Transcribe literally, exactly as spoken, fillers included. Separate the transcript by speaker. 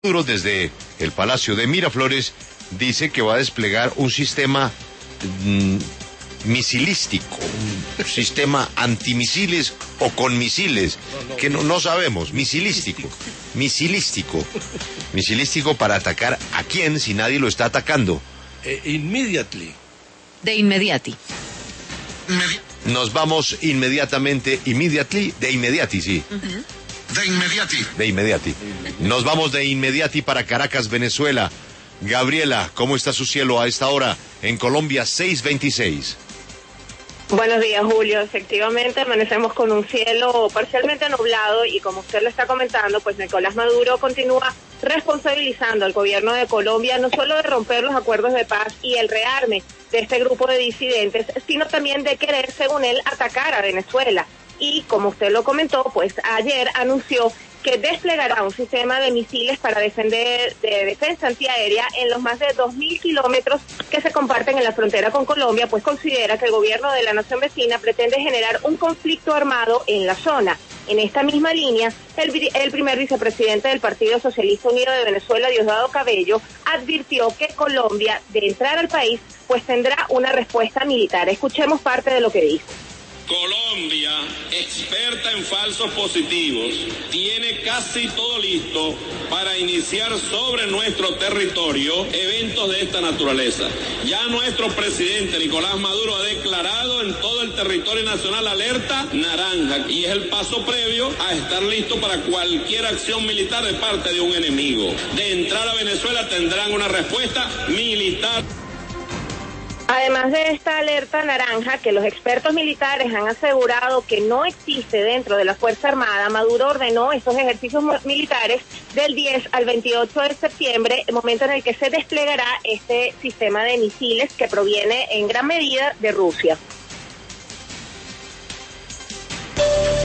Speaker 1: Maduro, desde el Palacio de Miraflores, dice que va a desplegar un sistema mmm, misilístico, un sistema antimisiles o con misiles, que no, no sabemos, misilístico, misilístico, misilístico para atacar a quién si nadie lo está atacando.
Speaker 2: Eh, immediately.
Speaker 3: De inmediati.
Speaker 1: Nos vamos inmediatamente, immediately, de inmediati, sí.
Speaker 4: Uh-huh. De inmediati.
Speaker 1: De inmediati. Nos vamos de inmediati para Caracas, Venezuela. Gabriela, ¿cómo está su cielo a esta hora en Colombia? seis veintiséis.
Speaker 5: Buenos días, Julio. Efectivamente, amanecemos con un cielo parcialmente nublado y como usted lo está comentando, pues Nicolás Maduro continúa responsabilizando al gobierno de Colombia no solo de romper los acuerdos de paz y el rearme de este grupo de disidentes, sino también de querer, según él, atacar a Venezuela. Y como usted lo comentó, pues ayer anunció que desplegará un sistema de misiles para defender de defensa antiaérea en los más de dos mil kilómetros que se comparten en la frontera con Colombia, pues considera que el gobierno de la nación vecina pretende generar un conflicto armado en la zona. En esta misma línea, el, el primer vicepresidente del Partido Socialista Unido de Venezuela, Diosdado Cabello, advirtió que Colombia, de entrar al país, pues tendrá una respuesta militar. Escuchemos parte de lo que dijo.
Speaker 6: Colombia, experta en falsos positivos, tiene casi todo listo para iniciar sobre nuestro territorio eventos de esta naturaleza. Ya nuestro presidente Nicolás Maduro ha declarado en todo el territorio nacional alerta naranja y es el paso previo a estar listo para cualquier acción militar de parte de un enemigo. De entrar a Venezuela tendrán una respuesta militar.
Speaker 5: Además de esta alerta naranja que los expertos militares han asegurado que no existe dentro de la Fuerza Armada, Maduro ordenó estos ejercicios militares del diez al veintiocho de septiembre, el momento en el que se desplegará este sistema de misiles que proviene en gran medida de Rusia.